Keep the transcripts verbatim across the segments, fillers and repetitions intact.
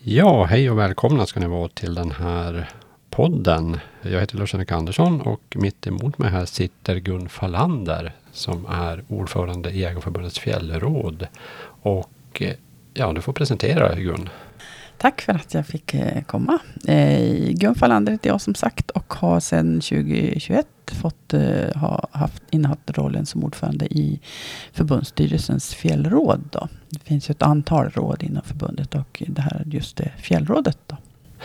Ja, hej och välkomna ska ni vara till den här podden. Jag heter Lars-Henrik Andersson och mitt emot mig här sitter Gun Fallander som är ordförande i Jägarförbundets fjällråd. Och ja, du får presentera dig, Gun. Tack för att jag fick komma. Eh, Gun Fallander heter jag som sagt och har sedan tjugo tjugoett fått eh, ha haft innehaft rollen som ordförande i förbundsstyrelsens fjällråd. Då. Det finns ju ett antal råd inom förbundet och det här är just det fjällrådet. Då.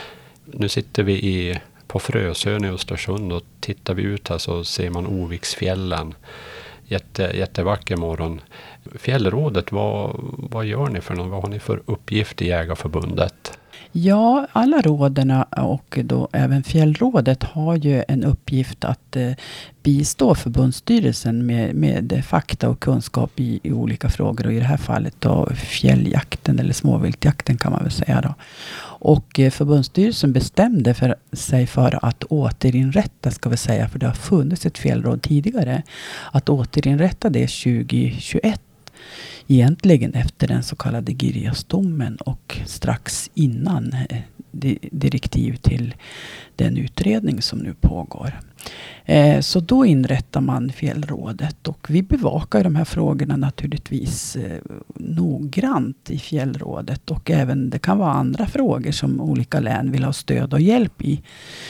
Nu sitter vi i, på Frösön i Östersund och tittar vi ut här så ser man Oviksfjällen. Jätte, jättevacker morgon. Fjällrådet, vad, vad gör ni för något? Vad har ni för uppgift i Jägarförbundet? Ja, alla råderna och då även fjällrådet har ju en uppgift att eh, bistå förbundsstyrelsen med, med fakta och kunskap i, i olika frågor. Och i det här fallet då fjälljakten eller småviltjakten kan man väl säga då. Och eh, förbundsstyrelsen bestämde för sig för att återinrätta, ska vi säga, för det har funnits ett fjällråd tidigare, att återinrätta det tjugo tjugoett. Egentligen efter den så kallade Girjasdomen och strax innan eh, di- direktiv till den utredning som nu pågår. Eh, så då inrättar man fjällrådet och vi bevakar de här frågorna naturligtvis eh, noggrant i fjällrådet och även det kan vara andra frågor som olika län vill ha stöd och hjälp i.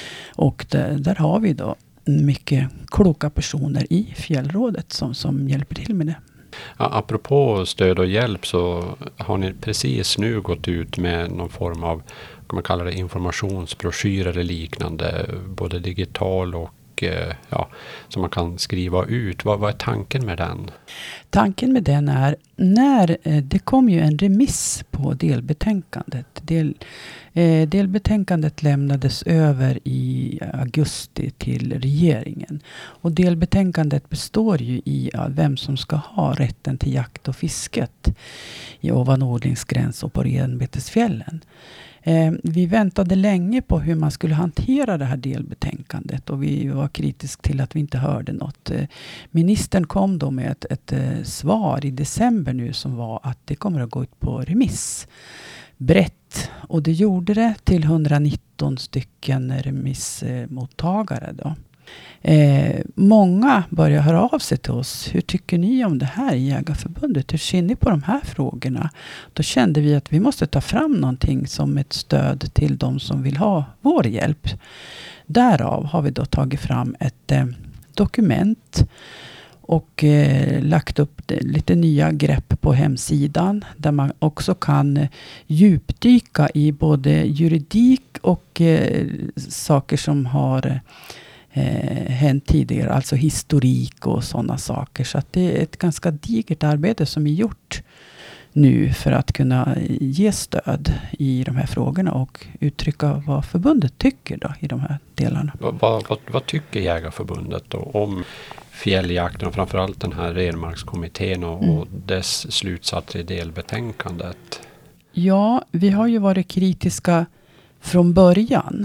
Och där, där har vi då mycket kloka personer i fjällrådet som, som hjälper till med det. Ja, apropå stöd och hjälp så har ni precis nu gått ut med någon form av, kan man kalla det, informationsbroschyr eller liknande, både digital och eh, ja, som man kan skriva ut. Vad, vad är tanken med den? Tanken med den är, när eh, det kom ju en remiss på delbetänkandet. Del, eh, delbetänkandet lämnades över i augusti till regeringen. Och delbetänkandet består ju i ja, vem som ska ha rätten till jakt och fisket i ovan odlingsgräns och på renbetesfjällen. Eh, vi väntade länge på hur man skulle hantera det här delbetänkandet och vi var kritiska till att vi inte hörde något. Eh, ministern kom då med ett, ett eh, svar i december nu som var att det kommer att gå ut på remiss brett. Och det gjorde det till etthundranitton stycken remissmottagare då. Eh, många börjar höra av sig till oss. Hur tycker ni om det här i Jägarförbundet? Hur ser ni på de här frågorna? Då kände vi att vi måste ta fram någonting som ett stöd till de som vill ha vår hjälp. Därav har vi då tagit fram ett eh, dokument och eh, lagt upp det, lite nya grepp på hemsidan där man också kan eh, djupdyka i både juridik och eh, saker som har Eh, hänt tidigare, alltså historik och sådana saker. Så att det är ett ganska digert arbete som är gjort nu för att kunna ge stöd i de här frågorna och uttrycka vad förbundet tycker då i de här delarna. Vad, vad, vad tycker Jägarförbundet då om fjälljakten och framförallt den här renmarkskommittén och, mm. och dess slutsatser i delbetänkandet? Ja, vi har ju varit kritiska från början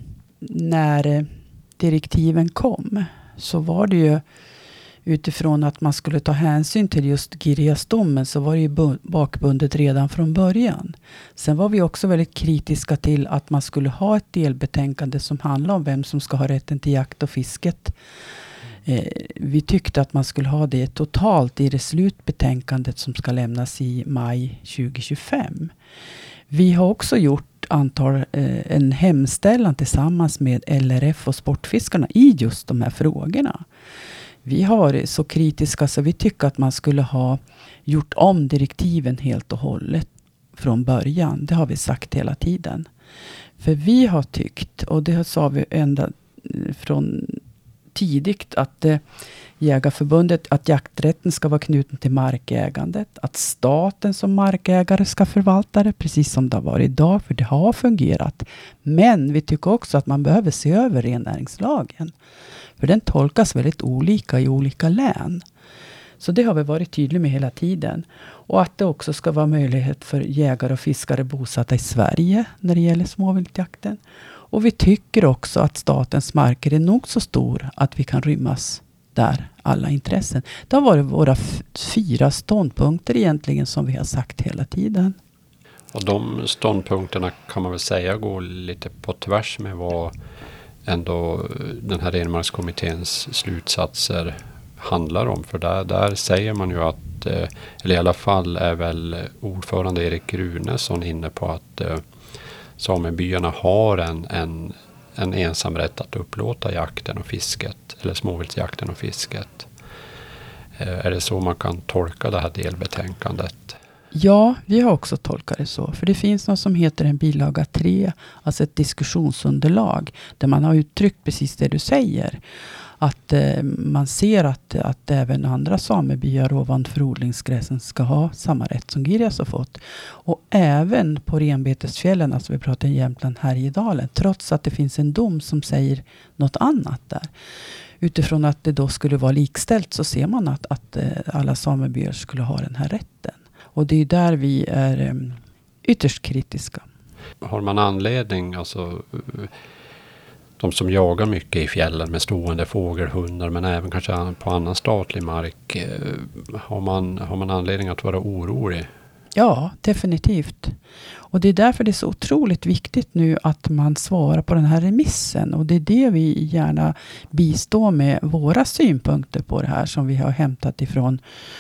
när direktiven kom så var det ju utifrån att man skulle ta hänsyn till just Girjasdomen så var det ju bakbundet redan från början. Sen var vi också väldigt kritiska till att man skulle ha ett delbetänkande som handlar om vem som ska ha rätten till jakt och fisket. Eh, vi tyckte att man skulle ha det totalt i det slutbetänkandet som ska lämnas i maj tjugo tjugofem. Vi har också gjort antal, eh, en hemställan tillsammans med L R F och Sportfiskarna i just de här frågorna. Vi har varit så kritiska så vi tycker att man skulle ha gjort om direktiven helt och hållet från början. Det har vi sagt hela tiden. För vi har tyckt, och det sa vi ända från tidigt, att eh, Jägarförbundet, att jakträtten ska vara knuten till markägandet. Att staten som markägare ska förvalta det, precis som det har varit idag, för det har fungerat. Men vi tycker också att man behöver se över rennäringslagen. För den tolkas väldigt olika i olika län. Så det har vi varit tydliga med hela tiden. Och att det också ska vara möjlighet för jägare och fiskare bosatta i Sverige när det gäller småviltjakten. Och vi tycker också att statens marker är nog så stor att vi kan rymmas där alla intressen. Det har varit våra f- fyra ståndpunkter egentligen som vi har sagt hela tiden. Och de ståndpunkterna kan man väl säga går lite på tvärs med vad ändå den här renmarkskommitténs slutsatser handlar om. För där, där säger man ju att, eller i alla fall är väl ordförande Erik Runesson inne på att eh, samebyarna har en, en, en ensamrätt att upplåta jakten och fisket, eller småviltsjakten och fisket. Eh, är det så man kan tolka det här delbetänkandet? Ja, vi har också tolkat det så. För det finns något som heter en bilaga tre, alltså ett diskussionsunderlag, där man har uttryckt precis det du säger. Att eh, man ser att, att även andra samebyar ovanför odlingsgränsen ska ha samma rätt som Girjas har fått. Och även på renbetesfjällen, alltså vi pratar i Jämtland, Härjedalen, trots att det finns en dom som säger något annat där. Utifrån att det då skulle vara likställt, så ser man att, att eh, alla samebyar skulle ha den här rätten. Och det är där vi är eh, ytterst kritiska. Har man anledning, alltså de som jagar mycket i fjällen med stående fågelhundar, men även kanske på annan statlig mark, har man, har man anledning att vara orolig? Ja, definitivt. Och det är därför det är så otroligt viktigt nu att man svarar på den här remissen. Och det är det vi gärna bistår med våra synpunkter på det här, som vi har hämtat ifrån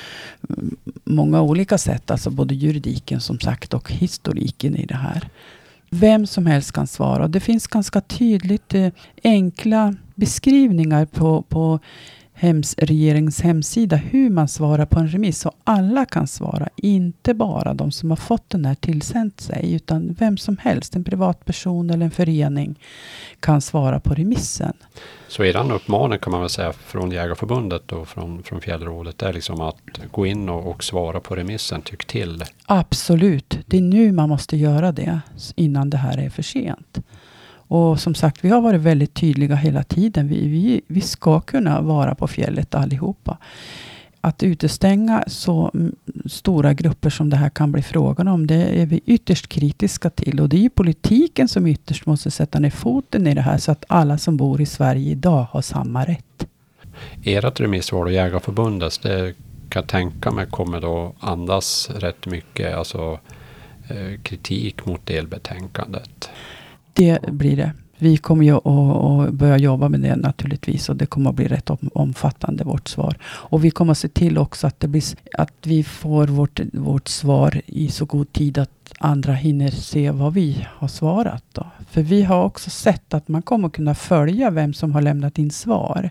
många olika sätt. Alltså både juridiken som sagt och historiken i det här. Vem som helst kan svara. Det finns ganska tydligt eh, enkla beskrivningar på, på hems, regeringens hemsida hur man svarar på en remiss. Och alla kan svara, inte bara de som har fått den här tillsänd sig, utan vem som helst, en privatperson eller en förening, kan svara på remissen. Så eran uppmaning kan man väl säga från Jägarförbundet och från, från Fjällrådet är liksom att gå in och, och svara på remissen, tyck till. Absolut, det är nu man måste göra det innan det här är för sent. Och som sagt, vi har varit väldigt tydliga hela tiden. Vi, vi, vi ska kunna vara på fjället allihopa. Att utestänga så stora grupper som det här kan bli frågan om, det är vi ytterst kritiska till. Och det är ju politiken som ytterst måste sätta ner foten i det här, så att alla som bor i Sverige idag har samma rätt. Ert remissvar och Jägarförbundets, det kan jag tänka mig kommer då andas rätt mycket alltså, eh, kritik mot delbetänkandet. Det blir det. Vi kommer ju att börja jobba med det naturligtvis, och det kommer att bli rätt omfattande, vårt svar. Och vi kommer att se till också att, det blir, att vi får vårt, vårt svar i så god tid att andra hinner se vad vi har svarat då. För vi har också sett att man kommer kunna följa vem som har lämnat in svar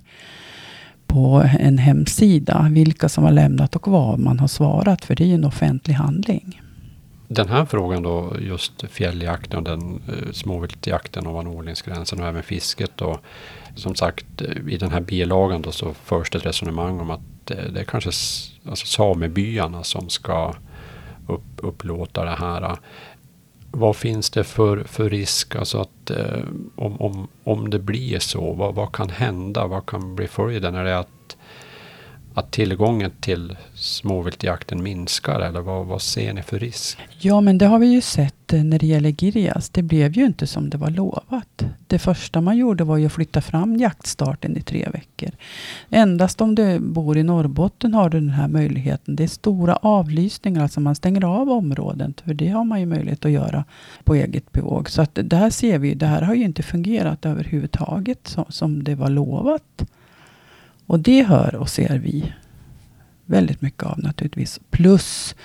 på en hemsida, vilka som har lämnat och vad man har svarat, för det är ju en offentlig handling. Den här frågan då, just fjälljakten och den eh, småviltjakten ovan odlingsgränsen och även fisket då, som sagt i den här bilagan då så förs det ett resonemang om att eh, det är kanske s- alltså samebyarna som ska upp, upplåta det här. Vad finns det för, för risk, alltså att eh, om, om, om det blir så, vad, vad kan hända, vad kan bli följden? Är det att att tillgången till småviltjakten minskar, eller vad, vad ser ni för risk? Ja, men det har vi ju sett när det gäller Girjas. Det blev ju inte som det var lovat. Det första man gjorde var ju att flytta fram jaktstarten i tre veckor. Endast om du bor i Norrbotten har du den här möjligheten. Det är stora avlysningar, alltså man stänger av områden. För det har man ju möjlighet att göra på eget bevåg. Så att det här ser vi, det här har ju inte fungerat överhuvudtaget som, som det var lovat. Och det hör och ser vi väldigt mycket av naturligtvis. Plus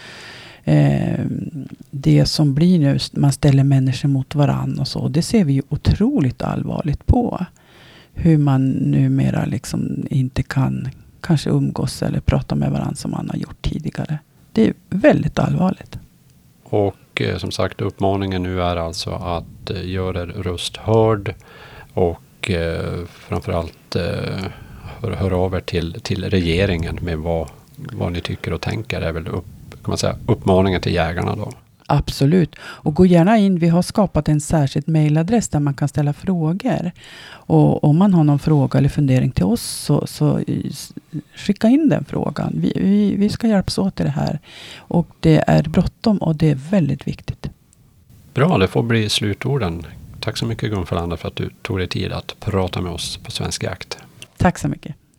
eh, det som blir nu, man ställer människor mot varann och så. Det ser vi ju otroligt allvarligt på. Hur man numera liksom inte kan kanske umgås eller prata med varandra som man har gjort tidigare. Det är väldigt allvarligt. Och eh, som sagt, uppmaningen nu är alltså att eh, göra er röst hörd och eh, framförallt eh, hör, hör av er till, till regeringen med vad, vad ni tycker och tänker. Det är väl upp, kan man säga, uppmaningen till jägarna då. Absolut. Och gå gärna in. Vi har skapat en särskild mejladress där man kan ställa frågor. Och om man har någon fråga eller fundering till oss så, så skicka in den frågan. Vi, vi, vi ska hjälpas åt i det här. Och det är bråttom och det är väldigt viktigt. Bra, det får bli slutorden. Tack så mycket Gun Fallander för att du tog dig tid att prata med oss på Svensk Jakt. Tack så mycket.